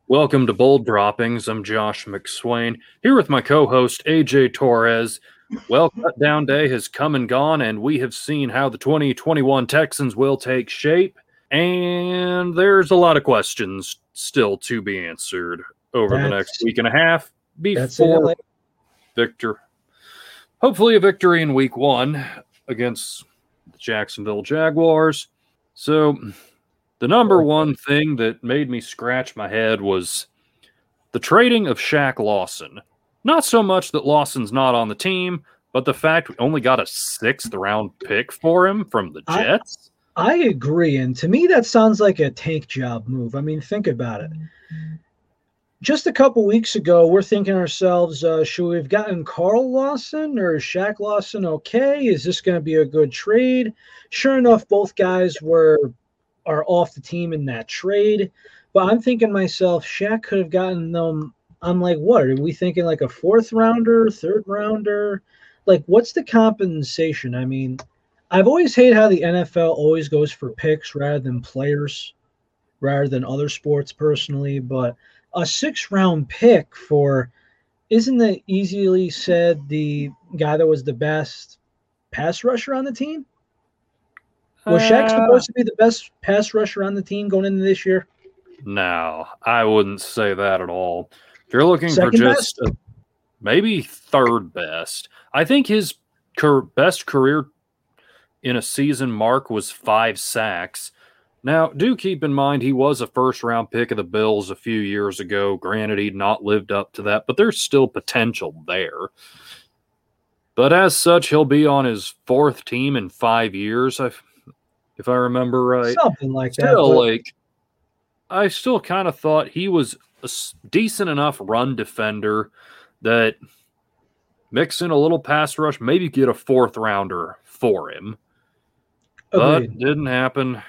Welcome to Bold Droppings. I'm Josh McSwain, here with my co host AJ Torres. Well, Cutdown Day has come and gone, and we have seen how the 2021 Texans will take shape. And there's a lot of questions still to be answered over the next week and a half before hopefully a victory in week one against the Jacksonville Jaguars. So, the number one thing that made me scratch my head was the trading of Shaq Lawson. Not so much that Lawson's not on the team, but the fact we only got a 6th-round pick for him from the Jets. I agree, and to me that sounds like a tank job move. I mean, think about it. Just a couple weeks ago, we're thinking ourselves, should we have gotten Carl Lawson or is Shaq Lawson okay? Is this going to be a good trade? Sure enough, both guys are off the team in that trade. But I'm thinking myself, Shaq could have gotten them. I'm like, what? Are we thinking like a 4th-rounder, 3rd-rounder? Like, what's the compensation? I mean, I've always hated how the NFL always goes for picks rather than players, rather than other sports personally. But a 6th-round pick for, isn't it easily said the guy that was the best pass rusher on the team? Was Shaq supposed to be the best pass rusher on the team going into this year? No, I wouldn't say that at all. If you're looking for just maybe 3rd best, I think his best career in a season mark was 5 sacks. Now, do keep in mind he was a 1st-round pick of the Bills a few years ago. Granted, he'd not lived up to that, but there's still potential there. But as such, he'll be on his 4th team in 5 years, if I remember right. Something like that. I still kind of thought he was a decent enough run defender that mix in a little pass rush, maybe get a 4th-rounder for him. But didn't happen.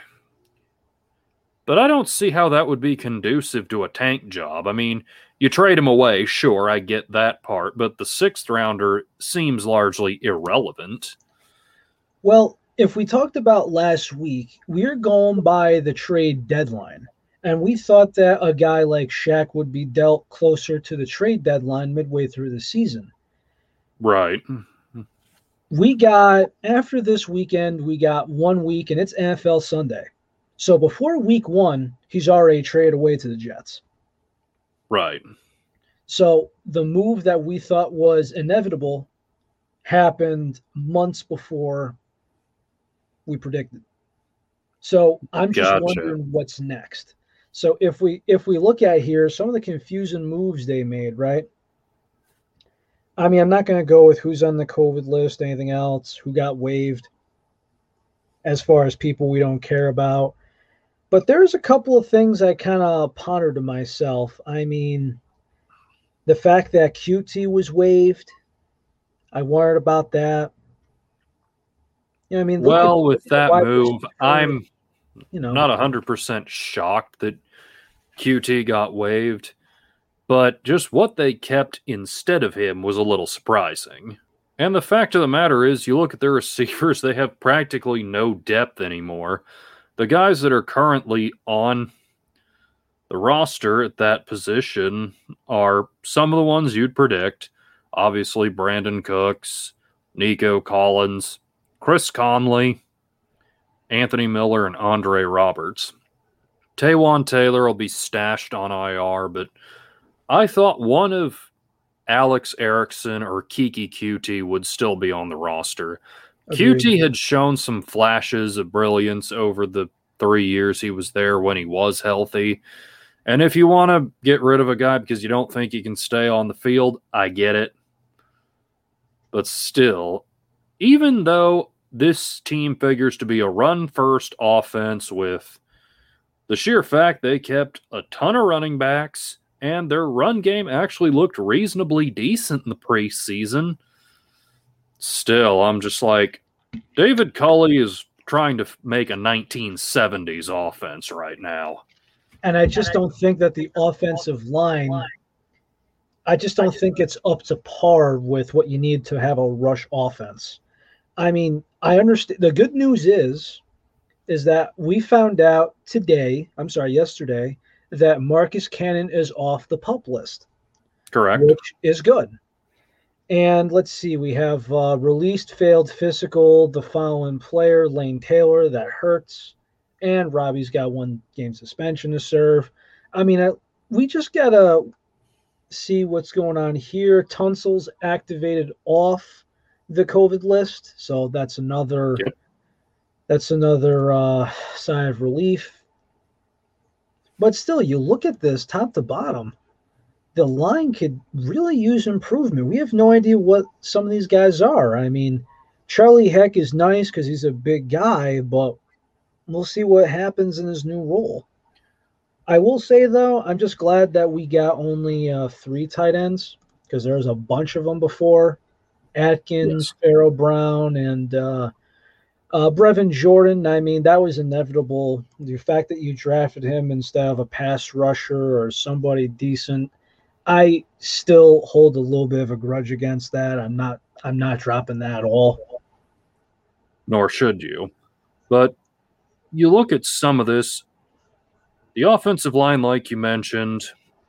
But I don't see how that would be conducive to a tank job. I mean, you trade him away, sure, I get that part, but the 6th-rounder seems largely irrelevant. Well, if we talked about last week, we're going by the trade deadline. And we thought that a guy like Shaq would be dealt closer to the trade deadline midway through the season. Right. After this weekend, we got 1 week, and it's NFL Sunday. So before week 1, he's already traded away to the Jets. Right. So the move that we thought was inevitable happened months before we predicted. So I'm just wondering what's next. So if we look at here, some of the confusing moves they made, right? I mean, I'm not going to go with who's on the COVID list, anything else, who got waived, as far as people we don't care about. But there's a couple of things I kind of pondered to myself. I mean, the fact that QT was waived, I wondered about that. You know, I mean, with that move, I'm not 100% shocked that QT got waived, but just what they kept instead of him was a little surprising. And the fact of the matter is, you look at their receivers, they have practically no depth anymore. The guys that are currently on the roster at that position are some of the ones you'd predict. Obviously, Brandon Cooks, Nico Collins, Chris Conley, Anthony Miller, and Andre Roberts. Taywan Taylor will be stashed on IR, but I thought one of Alex Erickson or Kiki QT would still be on the roster. Agreed. QT had shown some flashes of brilliance over the 3 years he was there when he was healthy. And if you want to get rid of a guy because you don't think he can stay on the field, I get it. But still, even though this team figures to be a run-first offense with the sheer fact they kept a ton of running backs and their run game actually looked reasonably decent in the preseason, still, I'm just like, David Culley is trying to make a 1970s offense right now. And I just don't think that the offensive line, I just don't think it's up to par with what you need to have a rush offense. I mean, I understand. The good news is that we found out yesterday, that Marcus Cannon is off the PUP list. Correct. Which is good. And let's see, we have released failed physical, the following player, Lane Taylor, that hurts. And Robbie's got 1 game suspension to serve. I mean, we just got to see what's going on here. Tunsil's activated off the COVID list. So that's another sign of relief. But still, you look at this top to bottom, the line could really use improvement. We have no idea what some of these guys are. I mean, Charlie Heck is nice because he's a big guy, but we'll see what happens in his new role. I will say, though, I'm just glad that we got only 3 tight ends because there was a bunch of them before. Atkins, Pharaoh Brown, and Brevin Jordan. I mean, that was inevitable. The fact that you drafted him instead of a pass rusher or somebody decent, I still hold a little bit of a grudge against that. I'm not dropping that at all. Nor should you. But you look at some of this, the offensive line, like you mentioned,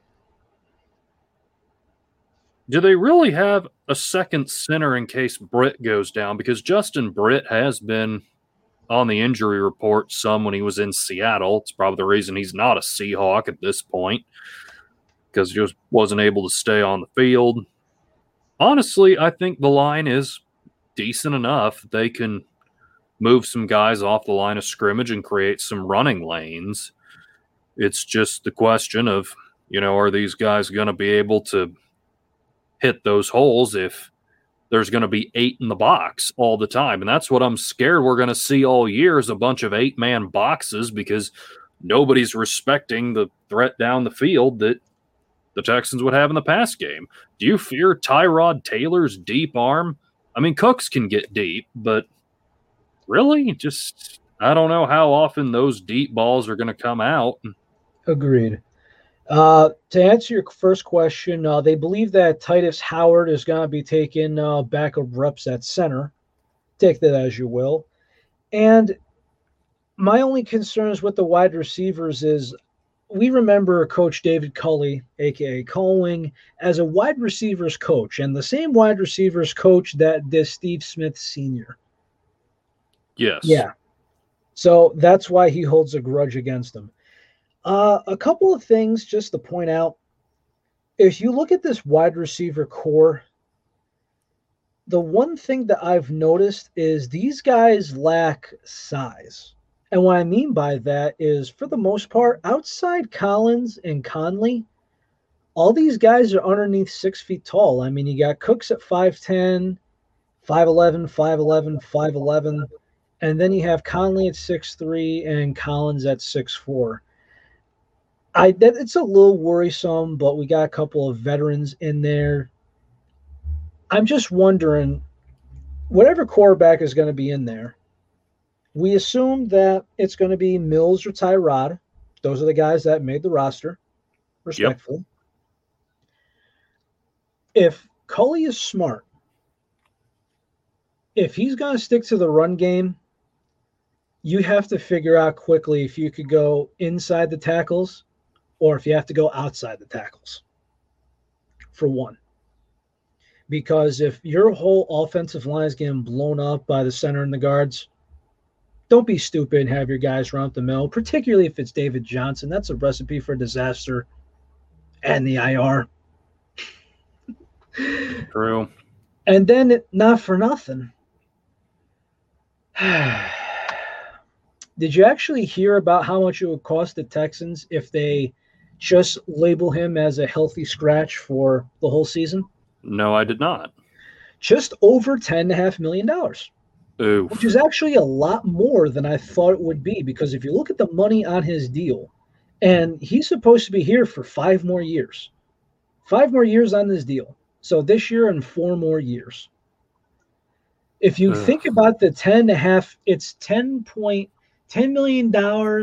do they really have a second center in case Britt goes down? Because Justin Britt has been on the injury report some when he was in Seattle. It's probably the reason he's not a Seahawk at this point, because he just wasn't able to stay on the field. Honestly, I think the line is decent enough. They can move some guys off the line of scrimmage and create some running lanes. It's just the question of, are these guys going to be able to hit those holes if there's going to be 8 in the box all the time? And that's what I'm scared we're going to see all year, is a bunch of 8-man boxes, because nobody's respecting the threat down the field that the Texans would have in the pass game. Do you fear Tyrod Taylor's deep arm? I mean, Cooks can get deep, but really, just, I don't know how often those deep balls are going to come out. Agreed. To answer your first question, they believe that Titus Howard is going to be taking backup reps at center. Take that as you will. And my only concerns with the wide receivers is, we remember Coach David Culley, a.k.a. Colwing, as a wide receivers coach, and the same wide receivers coach that did Steve Smith Sr. Yes. Yeah. So that's why he holds a grudge against them. A couple of things just to point out. If you look at this wide receiver core, the one thing that I've noticed is these guys lack size. And what I mean by that is, for the most part, outside Collins and Conley, all these guys are underneath 6 feet tall. I mean, you got Cooks at 5'10", 5'11", 5'11", 5'11", and then you have Conley at 6'3", and Collins at 6'4". It's a little worrisome, but we got a couple of veterans in there. I'm just wondering, whatever quarterback is going to be in there, we assume that it's going to be Mills or Tyrod. Those are the guys that made the roster, respectfully. Yep. If Culley is smart, if he's going to stick to the run game, you have to figure out quickly if you could go inside the tackles or if you have to go outside the tackles, for one. Because if your whole offensive line is getting blown up by the center and the guards, don't be stupid and have your guys run up the middle, particularly if it's David Johnson. That's a recipe for disaster and the IR. True. And then, not for nothing, did you actually hear about how much it would cost the Texans if they just label him as a healthy scratch for the whole season? No, I did not. Just over $10.5 million. Oof. Which is actually a lot more than I thought it would be, because if you look at the money on his deal, and he's supposed to be here for 5 more years. 5 more years on this deal. So this year and 4 more years. If you think about the 10.5, it's $10 million,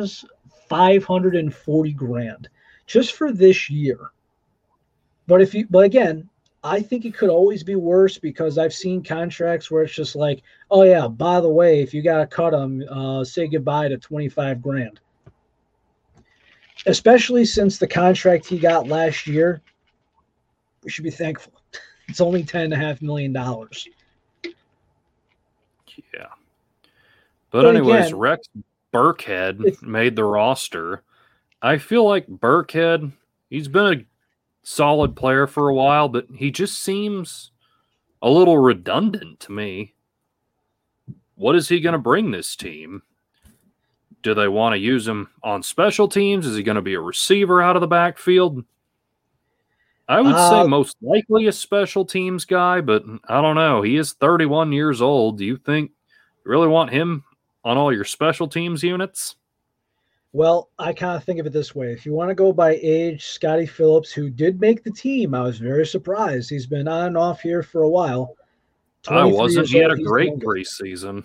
$540,000 just for this year. But again, I think it could always be worse, because I've seen contracts where it's just like, oh yeah, by the way, if you got to cut them, say goodbye to $25,000. especially since the contract he got last year. We should be thankful. It's only $10.5 million. Yeah. But anyways, again, Rex Burkhead made the roster. I feel like Burkhead, he's been a solid player for a while, but he just seems a little redundant to me. What is he going to bring this team? Do they want to use him on special teams? Is he going to be a receiver out of the backfield? I would say most likely a special teams guy, but I don't know. He is 31 years old. Do you think you really want him on all your special teams units? Well, I kind of think of it this way. If you want to go by age, Scottie Phillips, who did make the team, I was very surprised. He's been on and off here for a while. I wasn't. He had a great preseason.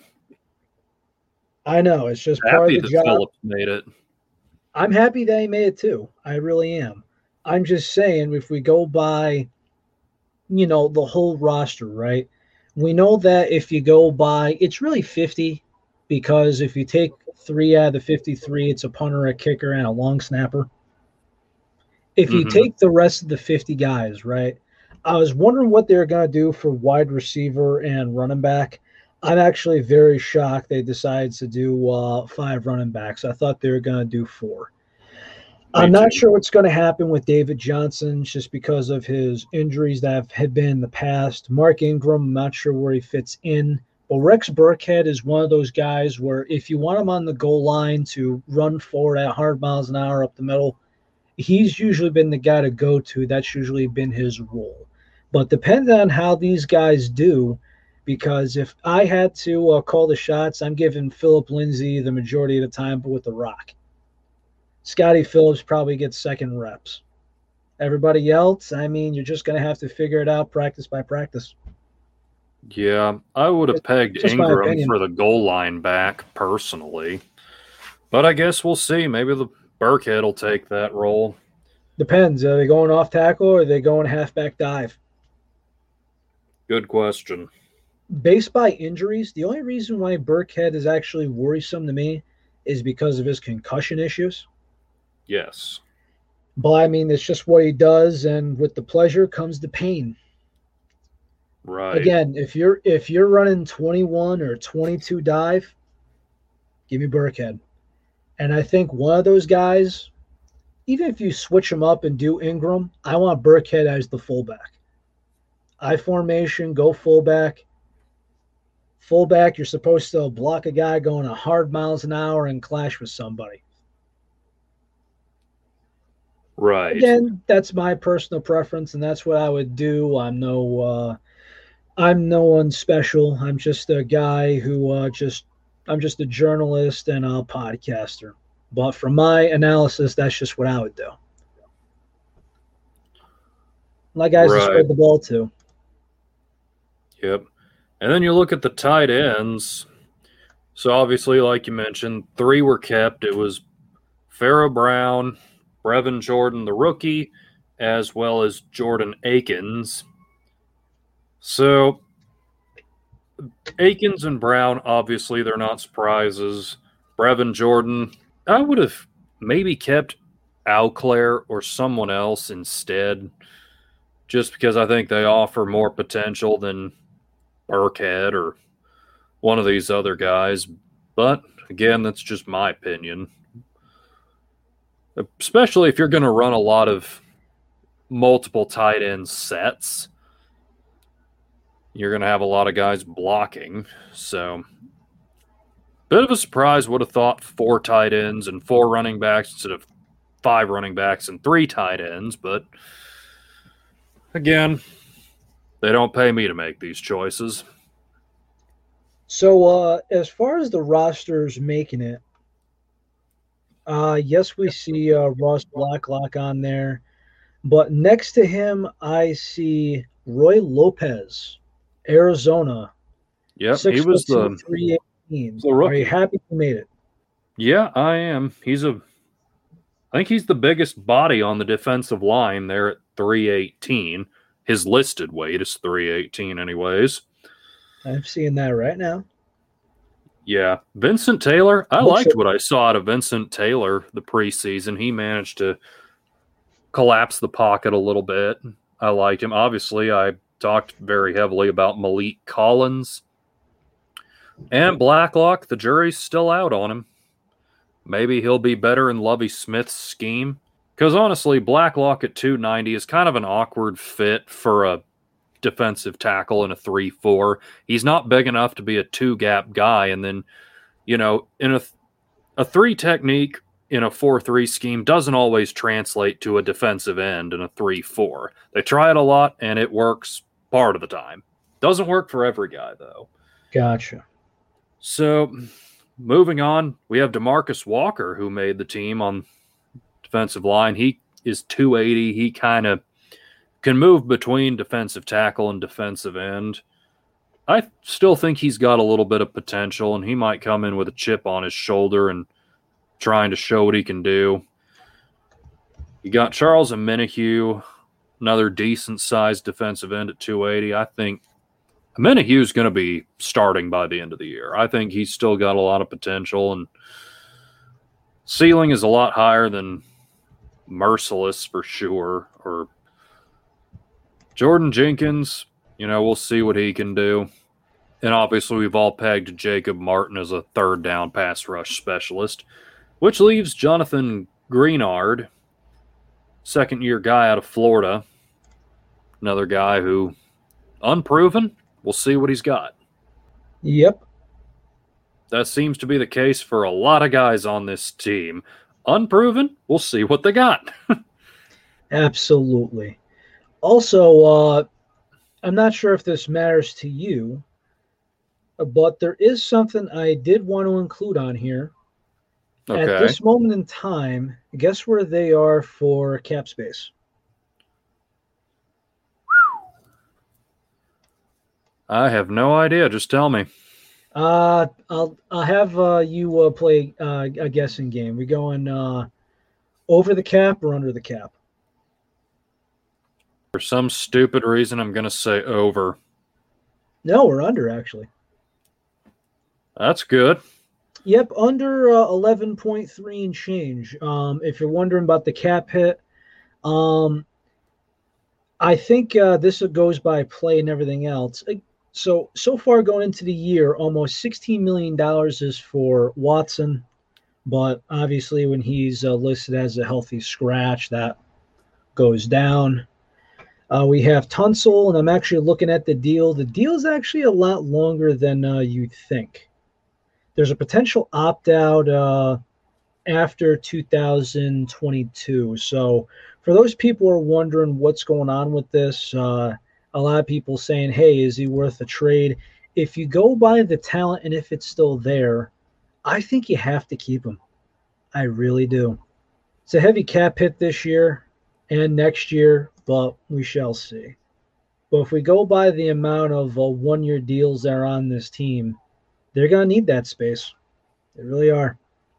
I know. It's just part of the job. Phillips made it. I'm happy that he made it too. I really am. I'm just saying, if we go by, the whole roster, right? We know that if you go by, it's really 50, because if you take 3 out of the 53, it's a punter, a kicker, and a long snapper. If you take the rest of the 50 guys, right? I was wondering what they're going to do for wide receiver and running back. I'm actually very shocked they decided to do 5 running backs. I thought they were going to do 4. I'm not sure what's going to happen with David Johnson just because of his injuries that have been in the past. Mark Ingram, I'm not sure where he fits in. But Rex Burkhead is one of those guys where if you want him on the goal line to run forward at 100 miles an hour up the middle, he's usually been the guy to go to. That's usually been his role. But depending on how these guys do, because if I had to call the shots, I'm giving Philip Lindsay the majority of the time, but with the rock. Scottie Phillips probably gets second reps. Everybody else, you're just going to have to figure it out practice by practice. Yeah, I would have pegged Ingram for the goal line back personally. But I guess we'll see. Maybe the Burkhead will take that role. Depends. Are they going off tackle or are they going halfback dive? Good question. Based by injuries, the only reason why Burkhead is actually worrisome to me is because of his concussion issues. Yes. But it's just what he does, and with the pleasure comes the pain. Right. Again, if you're running 21 or 22 dive, give me Burkhead. And I think one of those guys, even if you switch them up and do Ingram, I want Burkhead as the fullback. I formation, go fullback. Fullback, you're supposed to block a guy going 100 miles an hour and clash with somebody. Right. Again, that's my personal preference, and that's what I would do. I'm no one special. I'm just a guy who I'm just a journalist and a podcaster. But from my analysis, that's just what I would do. My guys to spread the ball to. Yep. And then you look at the tight ends. So obviously, like you mentioned, 3 were kept. It was Pharaoh Brown, Brevin Jordan, the rookie, as well as Jordan Akins. So Akins and Brown, obviously, they're not surprises. Brevin Jordan, I would have maybe kept Auclair or someone else instead, just because I think they offer more potential than Burkhead or one of these other guys. But, again, that's just my opinion. Especially if you're going to run a lot of multiple tight end sets, you're going to have a lot of guys blocking. So, bit of a surprise. Would have thought 4 tight ends and 4 running backs instead of 5 running backs and 3 tight ends. But, again, they don't pay me to make these choices. So, as far as the rosters making it, yes, we see Ross Blacklock on there. But next to him, I see Roy Lopez, Arizona. Yep, he was the 318. Are you happy he made it? Yeah, I am. I think he's the biggest body on the defensive line there at 318. His listed weight is 318 anyways. I'm seeing that right now. Yeah. Vincent Taylor, I liked what I saw out of Vincent Taylor the preseason. He managed to collapse the pocket a little bit. I liked him. Obviously, I talked very heavily about Malik Collins. And Blacklock, the jury's still out on him. Maybe he'll be better in Lovie Smith's scheme. Because honestly, Blacklock at 290 is kind of an awkward fit for a defensive tackle in a 3-4. He's not big enough to be a two-gap guy. And then, in a 3 technique in a 4-3 scheme doesn't always translate to a defensive end in a 3-4. They try it a lot, and it works part of the time. Doesn't work for every guy, though. Gotcha. So, moving on, we have DeMarcus Walker, who made the team on defensive line. He is 280. He kind of can move between defensive tackle and defensive end. I still think he's got a little bit of potential, and he might come in with a chip on his shoulder and trying to show what he can do. You got Charles Omenihu, another decent-sized defensive end at 280. I think Omenahu's going to be starting by the end of the year. I think he's still got a lot of potential, and ceiling is a lot higher than Merciless for sure. Or Jordan Jenkins, we'll see what he can do. And obviously we've all pegged Jacob Martin as a third down pass rush specialist, which leaves Jonathan Greenard, second-year guy out of Florida, another guy who, unproven, we'll see what he's got. Yep. That seems to be the case for a lot of guys on this team. Unproven, we'll see what they got. Absolutely. Also, I'm not sure if this matters to you, but there is something I did want to include on here. Okay. At this moment in time, guess where they are for cap space? I have no idea. Just tell me. I'll have you play a guessing game. We going over the cap or under the cap? For some stupid reason, I'm going to say over. No, we're under, actually. That's good. Yep, under 11.3 and change. If you're wondering about the cap hit, I think this goes by play and everything else. So far going into the year, almost $16 million is for Watson, but obviously when he's listed as a healthy scratch, that goes down. We have Tunsil, and I'm actually looking at the deal. The deal is actually a lot longer than you'd think. There's a potential opt-out after 2022. So for those people who are wondering what's going on with this, a lot of people saying, hey, is he worth a trade? If you go by the talent and if it's still there, I think you have to keep him. I really do. It's a heavy cap hit this year and next year, but we shall see. But if we go by the amount of one-year deals that are on this team, they're going to need that space. They really are.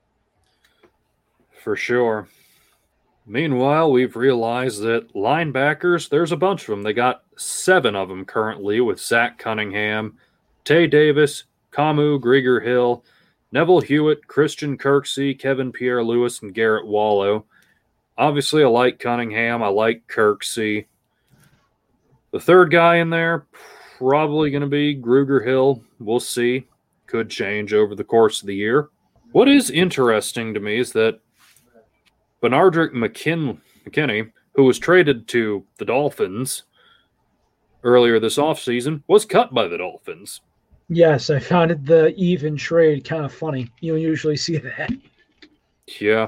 For sure. Meanwhile, we've realized that linebackers, there's a bunch of them. They got 7 of them currently with Zach Cunningham, Tay Davis, Kamu Grieger-Hill, Neville Hewitt, Christian Kirksey, Kevin Pierre-Louis, and Garrett Wallow. Obviously, I like Cunningham. I like Kirksey. The third guy in there, probably going to be Grugier-Hill. We'll see. Could change over the course of the year. What is interesting to me is that Benardrick McKinney, who was traded to the Dolphins earlier this offseason, was cut by the Dolphins. Yes, I found the even trade kind of funny. You don't usually see that. Yeah.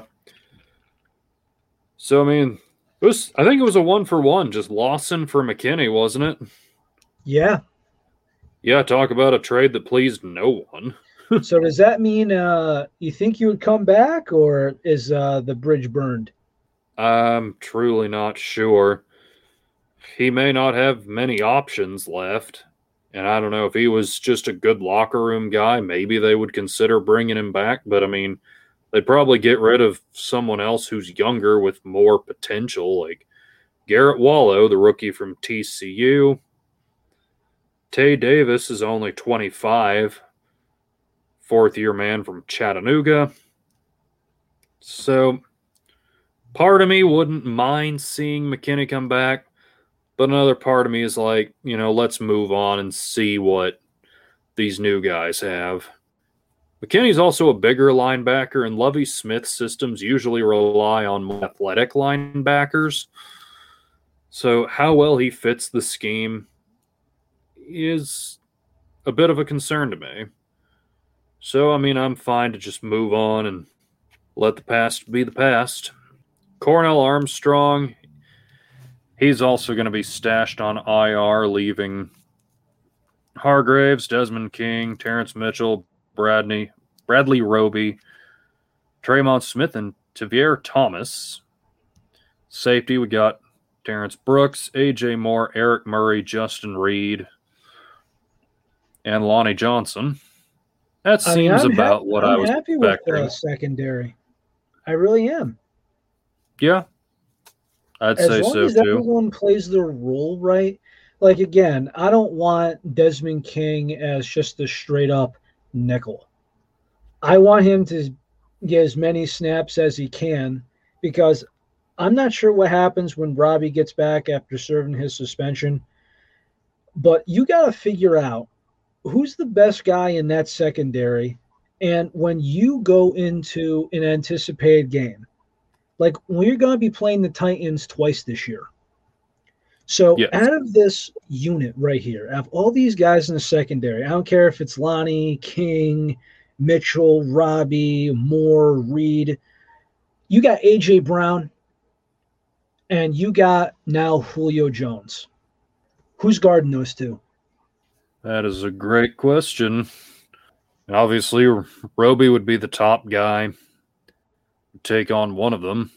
So, I think it was a 1-for-1, just Lawson for McKinney, wasn't it? Yeah. Yeah, talk about a trade that pleased no one. So does that mean you think you would come back, or is the bridge burned? I'm truly not sure. He may not have many options left, and I don't know if he was just a good locker room guy. Maybe they would consider bringing him back, but they'd probably get rid of someone else who's younger with more potential, like Garrett Wallow, the rookie from TCU. Tay Davis is only 25. fourth-year man from Chattanooga. So part of me wouldn't mind seeing McKinney come back, but another part of me is like, let's move on and see what these new guys have. McKinney's also a bigger linebacker, and Lovie Smith's systems usually rely on more athletic linebackers. So how well he fits the scheme is a bit of a concern to me. So, I'm fine to just move on and let the past be the past. Cornell Armstrong, he's also going to be stashed on IR, leaving Hargraves, Desmond King, Terrence Mitchell, Bradley Roby, Tremont Smith, and Tavier Thomas. Safety, we got Terrence Brooks, A.J. Moore, Eric Murray, Justin Reed, and Lonnie Johnson. That seems about what I was expecting. I'm happy with the secondary. I really am. Yeah, I'd say so, too. As long as everyone plays their role right. Like, again, I don't want Desmond King as just a straight-up nickel. I want him to get as many snaps as he can because I'm not sure what happens when Robbie gets back after serving his suspension. But you got to figure out who's the best guy in that secondary. And when you go into an anticipated game, like we're going to be playing the Titans twice this year. So out of this unit right here, out of all these guys in the secondary, I don't care if it's Lonnie, King, Mitchell, Robbie, Moore, Reed, you got A.J. Brown, and you got now Julio Jones. Who's guarding those two? That is a great question. Obviously, Roby would be the top guy. Take on one of them.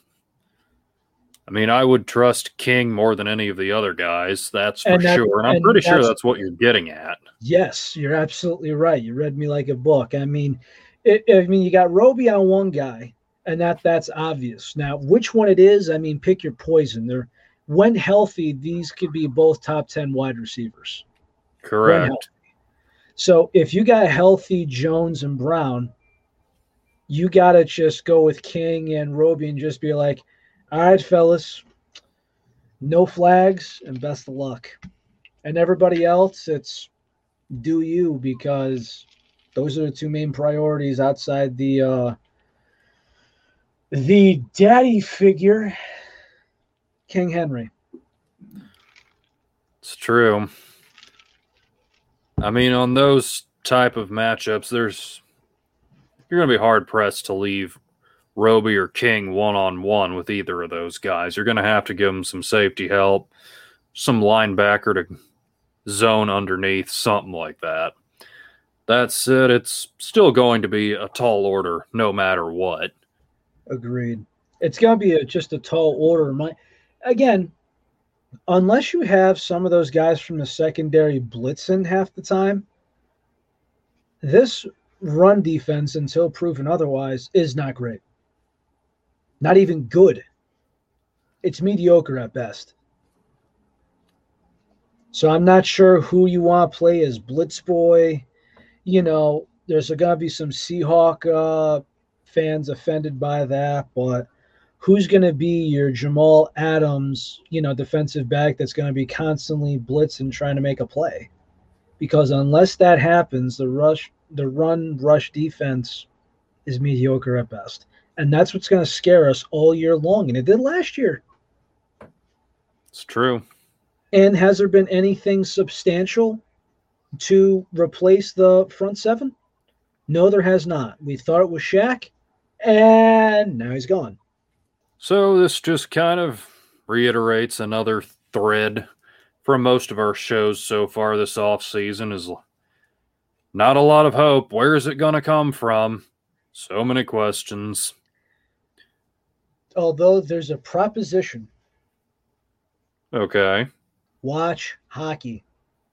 I would trust King more than any of the other guys, that's for sure. And I'm pretty sure that's what you're getting at. Yes, you're absolutely right. You read me like a book. You got Roby on one guy, and that's obvious. Now, which one it is, pick your poison. When healthy, these could be both top 10 wide receivers. Correct. So if you got healthy Jones and Brown, you got to just go with King and Roby and just be like, all right, fellas, no flags and best of luck. And everybody else, it's do you, because those are the two main priorities outside the daddy figure, King Henry. It's true. On those type of matchups, you're going to be hard-pressed to leave Roby or King one-on-one with either of those guys. You're going to have to give them some safety help, some linebacker to zone underneath, something like that. That said, it's still going to be a tall order no matter what. Agreed. It's going to be just a tall order. Again, unless you have some of those guys from the secondary blitzing half the time, this run defense, until proven otherwise, is not great. Not even good. It's mediocre at best. So I'm not sure who you want to play as Blitz Boy. There's going to be some Seahawk fans offended by that, but who's going to be your Jamal Adams, defensive back that's going to be constantly blitzing trying to make a play? Because unless that happens, the run rush defense is mediocre at best. And that's what's going to scare us all year long. And it did last year. It's true. And has there been anything substantial to replace the front seven? No, there has not. We thought it was Shaq, and now he's gone. So this just kind of reiterates another thread from most of our shows so far this offseason is not a lot of hope. Where is it going to come from? So many questions. Although there's a proposition. Okay. Watch hockey.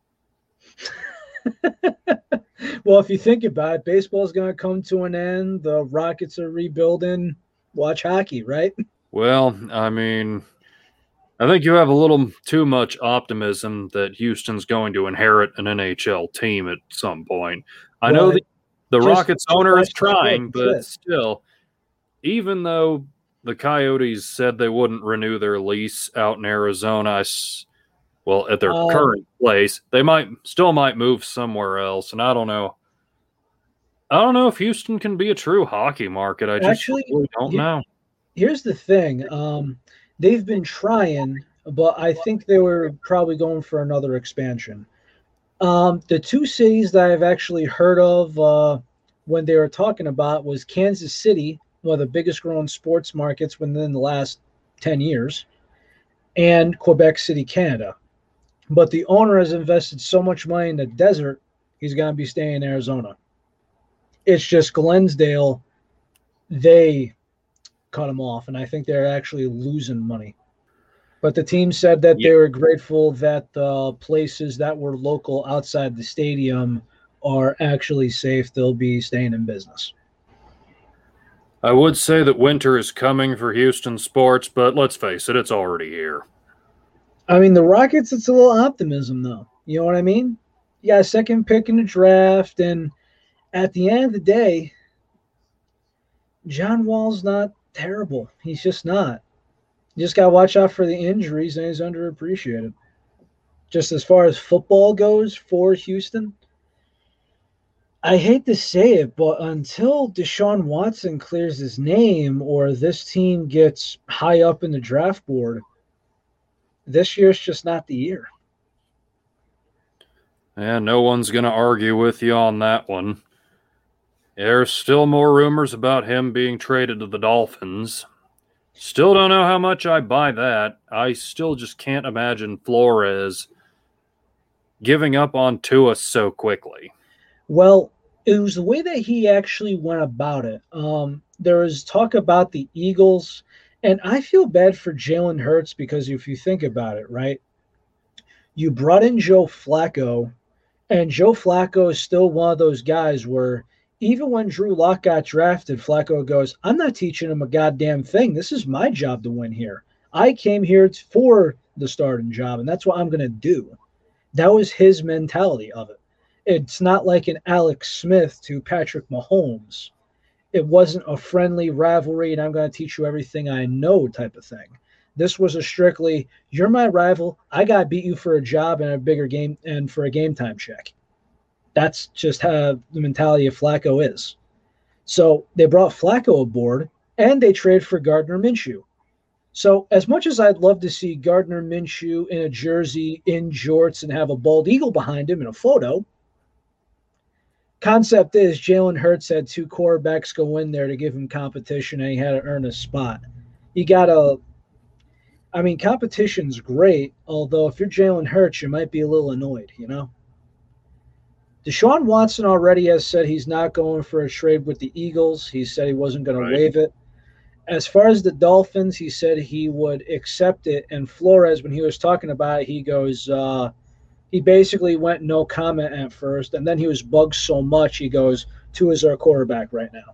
Well, if you think about it, baseball's going to come to an end. The Rockets are rebuilding. Watch hockey, right? Well, I think you have a little too much optimism that Houston's going to inherit an NHL team at some point. I know The Rockets owner is trying, but still, even though the Coyotes said they wouldn't renew their lease out in Arizona, at their current place, they might move somewhere else. And I don't know. I don't know if Houston can be a true hockey market. I just really don't know. Here's the thing. They've been trying, but I think they were probably going for another expansion. The two cities that I've actually heard of when they were talking about was Kansas City, one of the biggest growing sports markets within the last 10 years, and Quebec City, Canada. But the owner has invested so much money in the desert, he's going to be staying in Arizona. It's just Glensdale, they cut him off, and I think they're actually losing money. But the team said that they were grateful that the places that were local outside the stadium are actually safe. They'll be staying in business. I would say that winter is coming for Houston sports, but let's face it, it's already here. I mean, the Rockets, it's a little optimism, though. You know what I mean? You got a second pick in the draft, and at the end of the day, John Wall's not terrible. He's just not. You just got to watch out for the injuries, and he's underappreciated. Just as far as football goes for Houston, I hate to say it, but until Deshaun Watson clears his name or this team gets high up in the draft board, this year's just not the year. Yeah, no one's going to argue with you on that one. There's still more rumors about him being traded to the Dolphins. Still don't know how much I buy that. I still just can't imagine Flores giving up on Tua so quickly. Well, it was the way that he actually went about it. There was talk about the Eagles, and I feel bad for Jalen Hurts because if you think about it, right, you brought in Joe Flacco, and Joe Flacco is still one of those guys where even when Drew Lock got drafted, Flacco goes, I'm not teaching him a goddamn thing. This is my job to win here. I came here for the starting job, and that's what I'm going to do. That was his mentality of it. It's not like an Alex Smith to Patrick Mahomes. It wasn't a friendly rivalry, and I'm going to teach you everything I know type of thing. This was a strictly, you're my rival. I got to beat you for a job and a bigger game and for a game time check. That's just how the mentality of Flacco is. So they brought Flacco aboard, and they traded for Gardner Minshew. So as much as I'd love to see Gardner Minshew in a jersey, in jorts, and have a bald eagle behind him in a photo, concept is Jalen Hurts had two quarterbacks go in there to give him competition, and he had to earn a spot. You got to – I mean, competition's great, although if you're Jalen Hurts, you might be a little annoyed, you know? Deshaun Watson already has said he's not going for a trade with the Eagles. He said he wasn't going to waive it. As far as the Dolphins, he said he would accept it. And Flores, when he was talking about it, he goes, he basically went no comment at first. And then he was bugged so much, he goes, Tua is our quarterback right now.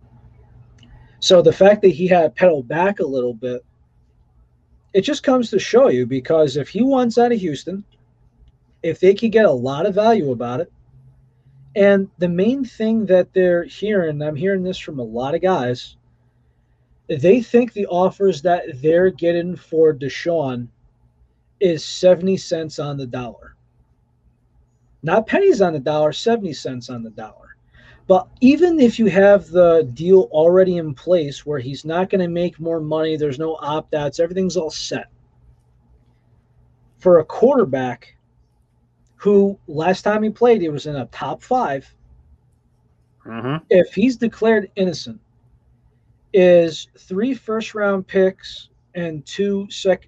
So the fact that he had to pedal back a little bit, it just comes to show you, because if he wants out of Houston, if they could get a lot of value about it, and the main thing that they're hearing, I'm hearing this from a lot of guys, they think the offers that they're getting for Deshaun is 70 cents on the dollar. Not pennies on the dollar, 70 cents on the dollar. But even if you have the deal already in place where he's not going to make more money, there's no opt-outs, everything's all set. For a quarterback who last time he played, he was in a top 5. Mm-hmm. If he's declared innocent, is 3 first-round picks and 3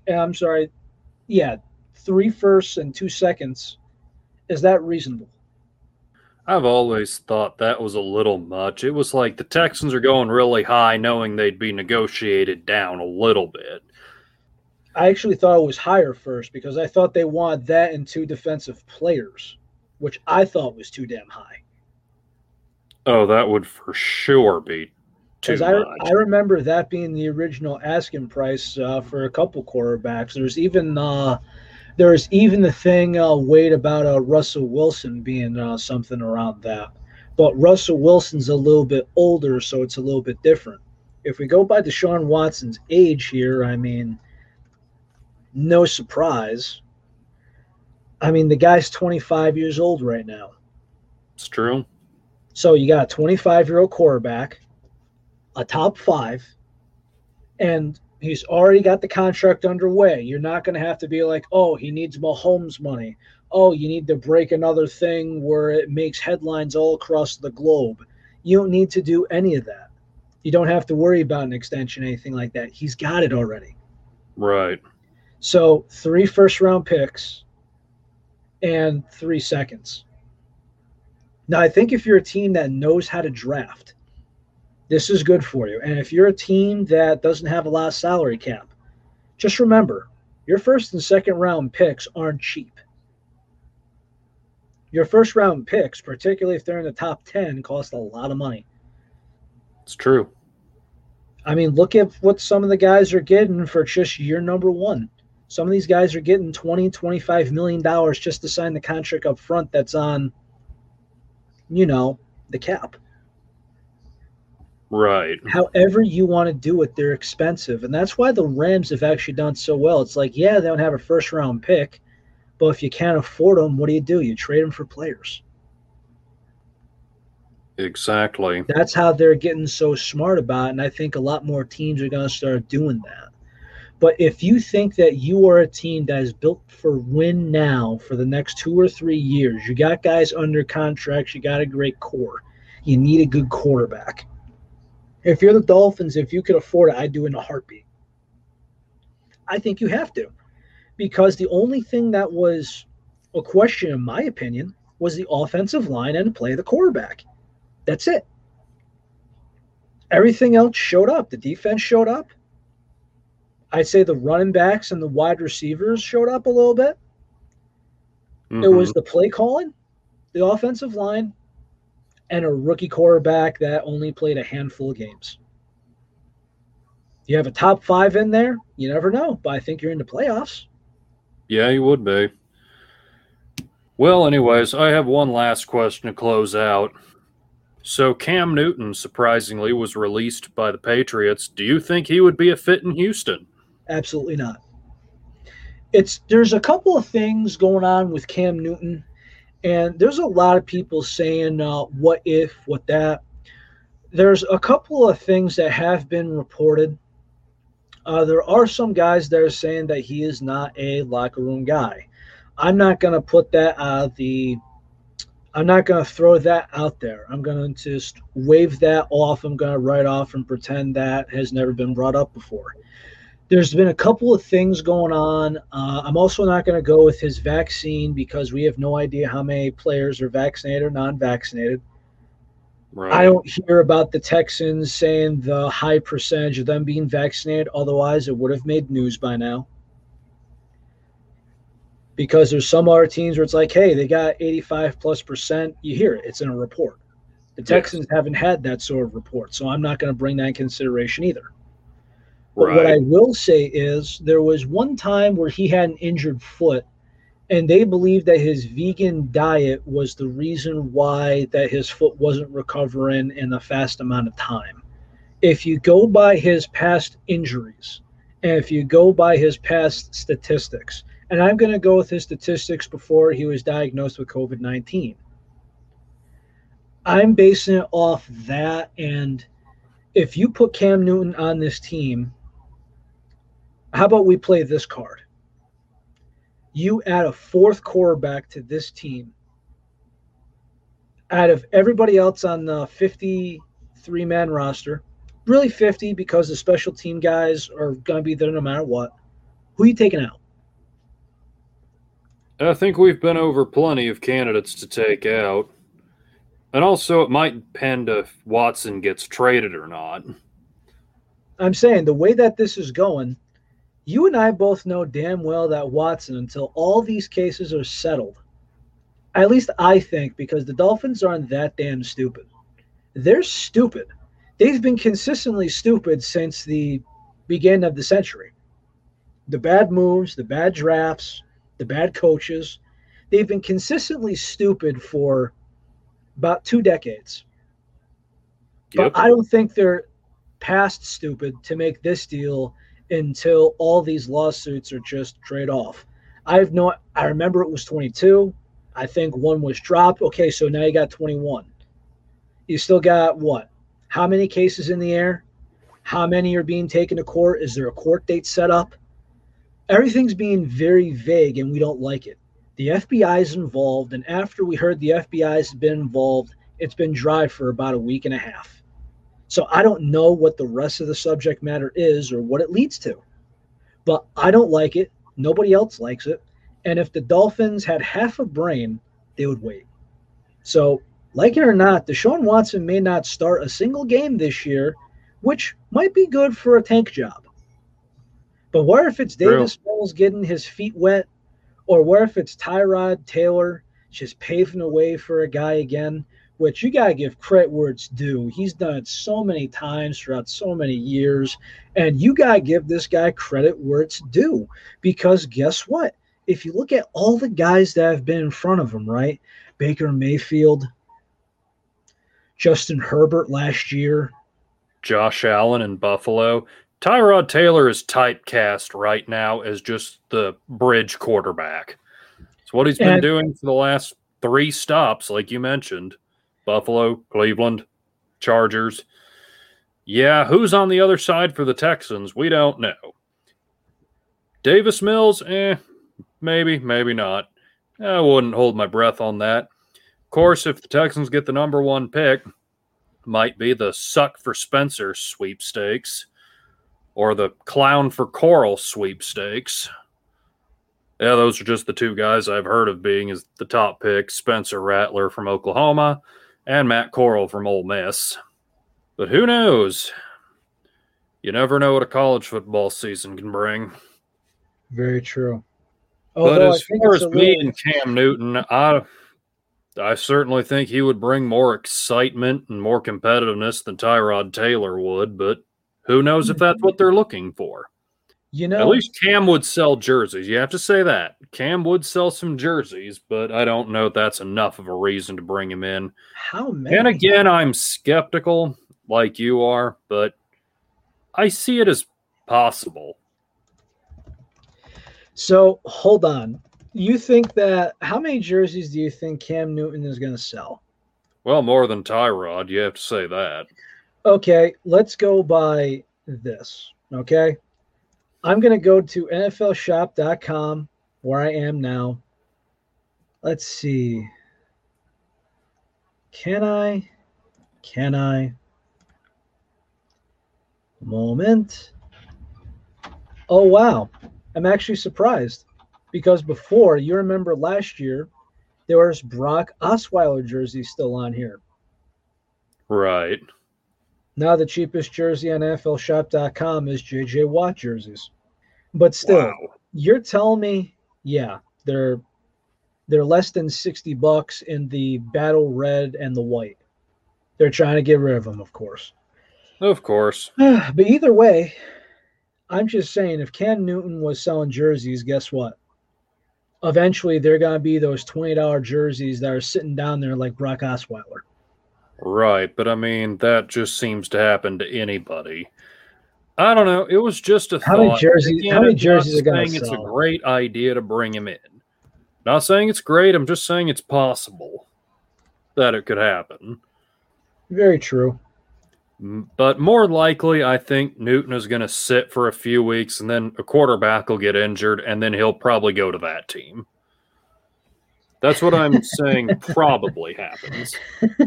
firsts and 2 seconds. Is that reasonable? I've always thought that was a little much. It was like the Texans are going really high, knowing they'd be negotiated down a little bit. I actually thought it was higher first because I thought they wanted that and 2 defensive players, which I thought was too damn high. Oh, that would for sure be too much. I remember that being the original asking price for a couple quarterbacks. There's even the thing Wade about Russell Wilson being something around that. But Russell Wilson's a little bit older, so it's a little bit different. If we go by Deshaun Watson's age here, I mean, no surprise. I mean, the guy's 25 years old right now. It's true. So you got a 25-year-old quarterback, a top 5, and he's already got the contract underway. You're not going to have to be like, oh, he needs Mahomes money. Oh, you need to break another thing where it makes headlines all across the globe. You don't need to do any of that. You don't have to worry about an extension, anything like that. He's got it already. Right. So 3 first-round picks and 3 seconds. Now, I think if you're a team that knows how to draft, this is good for you. And if you're a team that doesn't have a lot of salary cap, just remember, your first and second round picks aren't cheap. Your first round picks, particularly if they're in the top 10, cost a lot of money. It's true. I mean, look at what some of the guys are getting for just year number 1. Some of these guys are getting $20, $25 million just to sign the contract up front that's on, the cap. Right. However you want to do it, they're expensive. And that's why the Rams have actually done so well. It's like, yeah, they don't have a first-round pick, but if you can't afford them, what do? You trade them for players. Exactly. That's how they're getting so smart about it, and I think a lot more teams are going to start doing that. But if you think that you are a team that is built for win now for the next 2 or 3 years, you got guys under contracts, you got a great core, you need a good quarterback. If you're the Dolphins, if you could afford it, I'd do it in a heartbeat. I think you have to, because the only thing that was a question, in my opinion, was the offensive line and play of the quarterback. That's it. Everything else showed up. The defense showed up. I'd say the running backs and the wide receivers showed up a little bit. Mm-hmm. It was the play calling, the offensive line, and a rookie quarterback that only played a handful of games. You have a top 5 in there, you never know, but I think you're in the playoffs. Yeah, you would be. Well, anyways, I have one last question to close out. So Cam Newton, surprisingly, was released by the Patriots. Do you think he would be a fit in Houston? Absolutely not. There's a couple of things going on with Cam Newton, and there's a lot of people saying what if, what that. There's a couple of things that have been reported. There are some guys that are saying that he is not a locker room guy. I'm not going to put that I'm not going to throw that out there. I'm going to just wave that off. I'm going to write off and pretend that has never been brought up before. There's been a couple of things going on. I'm also not going to go with his vaccine because we have no idea how many players are vaccinated or non-vaccinated. Right. I don't hear about the Texans saying the high percentage of them being vaccinated. Otherwise, it would have made news by now. Because there's some other teams where it's like, hey, they got 85+%. You hear it. It's in a report. The Texans haven't had that sort of report, so I'm not going to bring that in consideration either. But what I will say is there was one time where he had an injured foot, and they believed that his vegan diet was the reason why that his foot wasn't recovering in a fast amount of time. If you go by his past injuries, and if you go by his past statistics, and I'm going to go with his statistics before he was diagnosed with COVID-19. I'm basing it off that, and if you put Cam Newton on this team, how about we play this card? You add a 4th quarterback to this team. Out of everybody else on the 53-man roster, really 50 because the special team guys are going to be there no matter what, who are you taking out? I think we've been over plenty of candidates to take out. And also, it might depend if Watson gets traded or not. I'm saying the way that this is going, you and I both know damn well that Watson, until all these cases are settled, at least I think, because the Dolphins aren't that damn stupid. They're stupid. They've been consistently stupid since the beginning of the century. The bad moves, the bad drafts, the bad coaches. They've been consistently stupid for about 2 decades. But Yep. I don't think they're past stupid to make this deal until all these lawsuits are just trade off. I remember it was 22. I think one was dropped. Okay, so now you got 21. You still got what? How many cases in the air? How many are being taken to court? Is there a court date set up? Everything's being very vague and we don't like it. The FBI is involved, and after we heard the FBI has been involved, it's been dry for about a week and a half. So I don't know what the rest of the subject matter is or what it leads to. But I don't like it. Nobody else likes it. And if the Dolphins had half a brain, they would wait. So, like it or not, Deshaun Watson may not start a single game this year, which might be good for a tank job. But what if it's Davis Mills getting his feet wet? Or what if it's Tyrod Taylor just paving the way for a guy again? Which you got to give credit where it's due. He's done it so many times throughout so many years. And you got to give this guy credit where it's due. Because guess what? If you look at all the guys that have been in front of him, right? Baker Mayfield, Justin Herbert last year, Josh Allen in Buffalo. Tyrod Taylor is typecast right now as just the bridge quarterback. It's what he's been doing for the last 3 stops, like you mentioned. Buffalo, Cleveland, Chargers. Yeah, who's on the other side for the Texans? We don't know. Davis Mills, maybe, maybe not. I wouldn't hold my breath on that. Of course, if the Texans get the number 1 pick, might be the Suck for Spencer sweepstakes or the Clown for Coral sweepstakes. Yeah, those are just the 2 guys I've heard of being as the top picks, Spencer Rattler from Oklahoma and Matt Corral from Ole Miss. But who knows? You never know what a college football season can bring. Very true. But as far as me and Cam Newton, I certainly think he would bring more excitement and more competitiveness than Tyrod Taylor would, but who knows if that's what they're looking for. You know, at least Cam would sell jerseys. You have to say that. Cam would sell some jerseys, but I don't know if that's enough of a reason to bring him in. How many? And again, I'm skeptical like you are, but I see it as possible. So, hold on. You think that, how many jerseys do you think Cam Newton is going to sell? Well, more than Tyrod, you have to say that. Okay, let's go by this, okay? I'm going to go to NFLshop.com, where I am now. Let's see. Can I? Moment. Oh, wow. I'm actually surprised. Because before, you remember last year, there was Brock Osweiler jersey still on here. Right. Now the cheapest jersey on NFLshop.com is J.J. Watt jerseys. But still, You're telling me, yeah, they're less than $60 in the battle red and the white. They're trying to get rid of them, of course. Of course. But either way, I'm just saying, if Cam Newton was selling jerseys, guess what? Eventually, they're going to be those $20 jerseys that are sitting down there like Brock Osweiler. Right, but I mean, that just seems to happen to anybody. I don't know. It was just a thought. How many jerseys are going to sell? It's a great idea to bring him in. Not saying it's great. I'm just saying it's possible that it could happen. Very true. But more likely, I think Newton is going to sit for a few weeks, and then a quarterback will get injured, and then he'll probably go to that team. That's what I'm saying probably happens.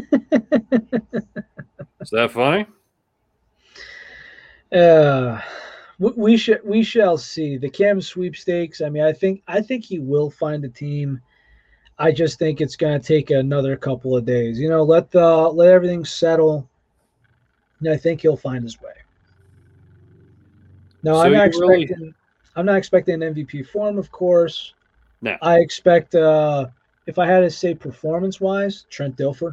Is that funny? We shall see. The Cam sweepstakes, I mean, I think he will find a team. I just think it's going to take another couple of days. You know, let everything settle. And I think he'll find his way. No, so I'm not expecting an MVP form, of course. No. I expect, if I had to say performance-wise, Trent Dilfer.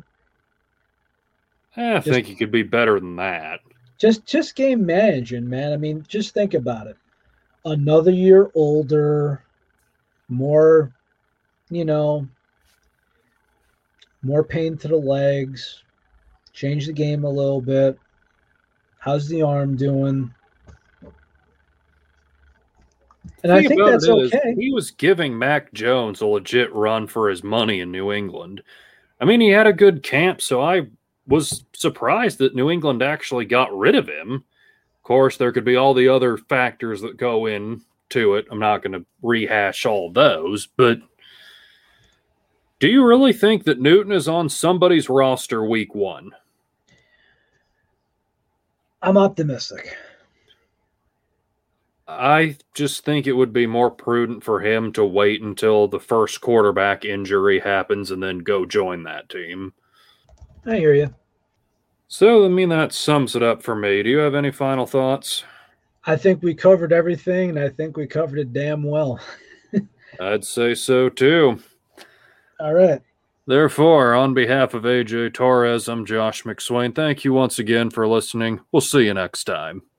I think he could be better than that. Just game managing, man. I mean, just think about it. Another year older, more, more pain to the legs, change the game a little bit. How's the arm doing? And I think that's okay. He was giving Mac Jones a legit run for his money in New England. I mean, he had a good camp, so I was surprised that New England actually got rid of him. Of course, there could be all the other factors that go into it. I'm not going to rehash all those, but do you really think that Newton is on somebody's roster week 1? I'm optimistic. I just think it would be more prudent for him to wait until the first quarterback injury happens and then go join that team. I hear you. So, I mean, that sums it up for me. Do you have any final thoughts? I think we covered everything, and I think we covered it damn well. I'd say so, too. All right. Therefore, on behalf of AJ Torres, I'm Josh McSwain. Thank you once again for listening. We'll see you next time.